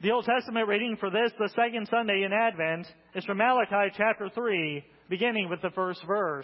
The Old Testament reading for this, the second Sunday in Advent, is from Malachi chapter 3, beginning with the first verse.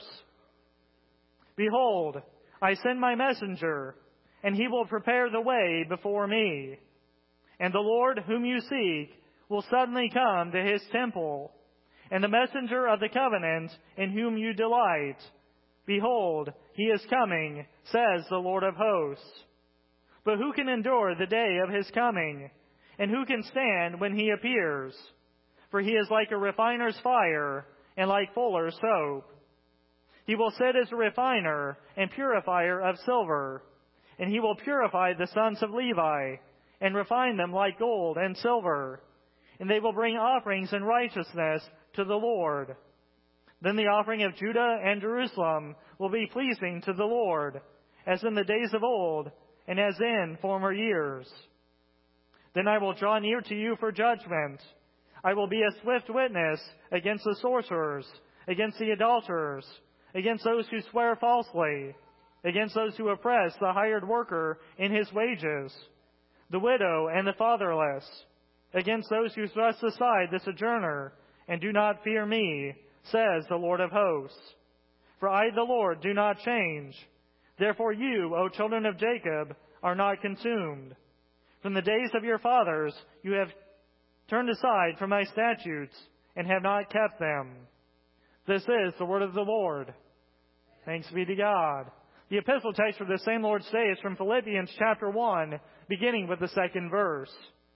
Behold, I send my messenger, and he will prepare the way before me. And the Lord whom you seek will suddenly come to his temple, and the messenger of the covenant in whom you delight. Behold, he is coming, says the Lord of hosts. But who can endure the day of his coming? And who can stand when he appears? For he is like a refiner's fire, and like fuller's soap. He will sit as a refiner and purifier of silver, and he will purify the sons of Levi, and refine them like gold and silver. And they will bring offerings in righteousness to the Lord. Then the offering of Judah and Jerusalem will be pleasing to the Lord, as in the days of old, and as in former years. Then I will draw near to you for judgment. I will be a swift witness against the sorcerers, against the adulterers, against those who swear falsely, against those who oppress the hired worker in his wages, the widow and the fatherless, against those who thrust aside the sojourner and do not fear me, says the Lord of hosts. For I, the Lord, do not change. Therefore you, O children of Jacob, are not consumed. From the days of your fathers you have turned aside from my statutes and have not kept them. This is the word of the Lord. Thanks be to God. The epistle text for the same Lord's Day is from Philippians chapter 1, beginning with the second verse.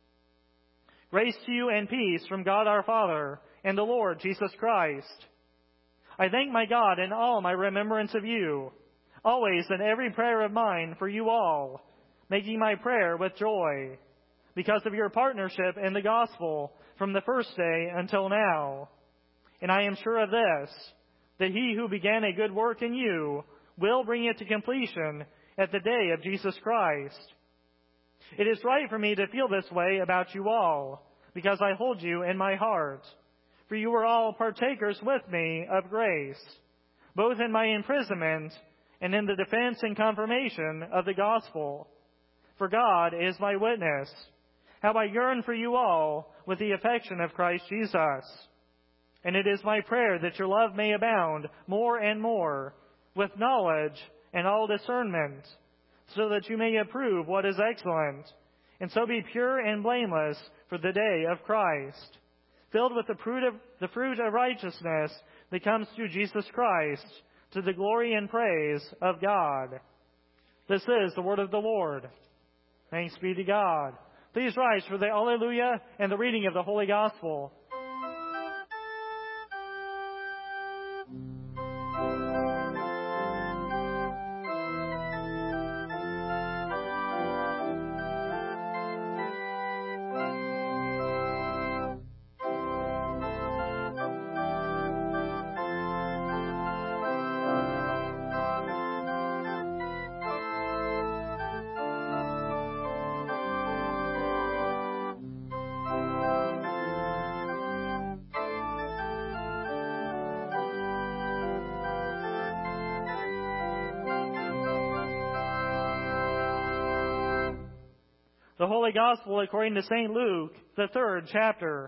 Grace to you and peace from God our Father and the Lord Jesus Christ. I thank my God in all my remembrance of you, always in every prayer of mine for you all, making my prayer with joy, because of your partnership in the gospel from the first day until now. And I am sure of this, that he who began a good work in you will bring it to completion at the day of Jesus Christ. It is right for me to feel this way about you all, because I hold you in my heart. For you were all partakers with me of grace, both in my imprisonment and in the defense and confirmation of the gospel. For God is my witness, how I yearn for you all with the affection of Christ Jesus. And it is my prayer that your love may abound more and more, with knowledge and all discernment, so that you may approve what is excellent, and so be pure and blameless for the day of Christ, filled with the fruit of righteousness that comes through Jesus Christ, to the glory and praise of God. This is the word of the Lord. Thanks be to God. Please rise for the Alleluia and the reading of the Holy Gospel. The Holy Gospel according to St. Luke, the 3rd chapter.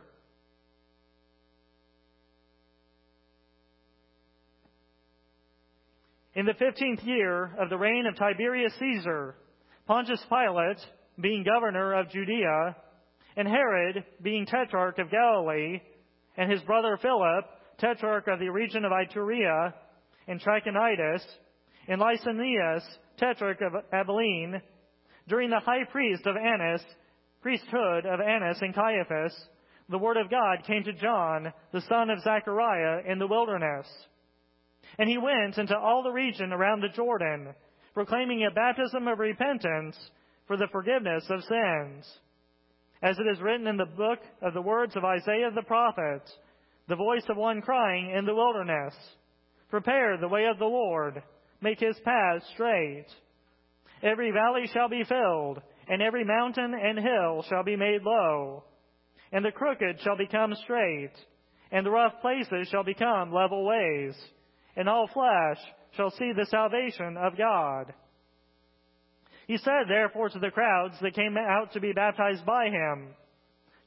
In the 15th year of the reign of Tiberius Caesar, Pontius Pilate, being governor of Judea, and Herod, being tetrarch of Galilee, and his brother Philip, tetrarch of the region of Iturea and Trachonitis, and Lysanias, tetrarch of Abilene, during the priesthood of Annas and Caiaphas, the word of God came to John, the son of Zechariah, in the wilderness. And he went into all the region around the Jordan, proclaiming a baptism of repentance for the forgiveness of sins. As it is written in the book of the words of Isaiah the prophet, the voice of one crying in the wilderness, "Prepare the way of the Lord, make his paths straight. Every valley shall be filled, and every mountain and hill shall be made low. And the crooked shall become straight, and the rough places shall become level ways, and all flesh shall see the salvation of God." He said therefore to the crowds that came out to be baptized by him,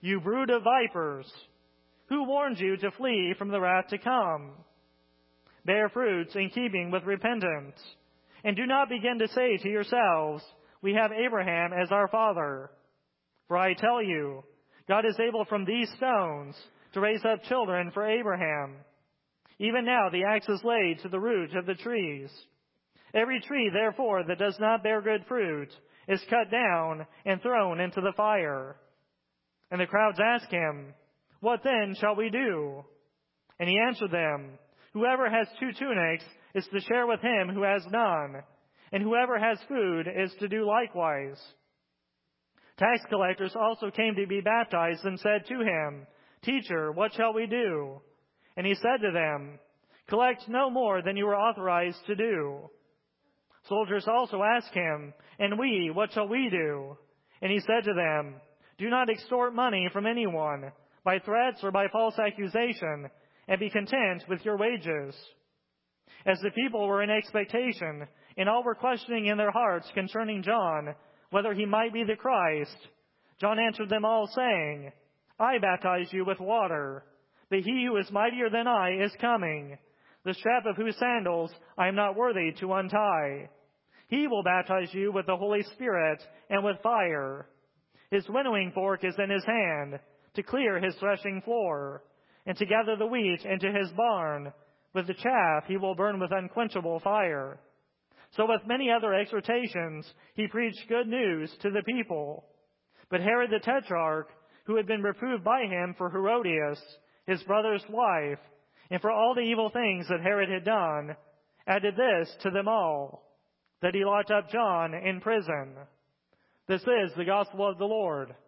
You brood of vipers! Who warned you to flee from the wrath to come? Bear fruits in keeping with repentance, and do not begin to say to yourselves, we have Abraham as our father. For I tell you, God is able from these stones to raise up children for Abraham. Even now the axe is laid to the root of the trees. Every tree, therefore, that does not bear good fruit is cut down and thrown into the fire. And the crowds asked him, What then shall we do? And he answered them, Whoever has 2 tunics is to share with him who has none, and whoever has food is to do likewise. Tax collectors also came to be baptized and said to him, Teacher, what shall we do? And he said to them, Collect no more than you are authorized to do. Soldiers also asked him, And we, what shall we do? And he said to them, Do not extort money from anyone, by threats or by false accusation, and be content with your wages. As the people were in expectation, and all were questioning in their hearts concerning John, whether he might be the Christ, John answered them all, saying, I baptize you with water, but he who is mightier than I is coming, the strap of whose sandals I am not worthy to untie. He will baptize you with the Holy Spirit and with fire. His winnowing fork is in his hand, to clear his threshing floor, and to gather the wheat into his barn. With the chaff he will burn with unquenchable fire. So with many other exhortations he preached good news to the people. But Herod the Tetrarch, who had been reproved by him for Herodias, his brother's wife, and for all the evil things that Herod had done, added this to them all, that he locked up John in prison. This is the gospel of the Lord.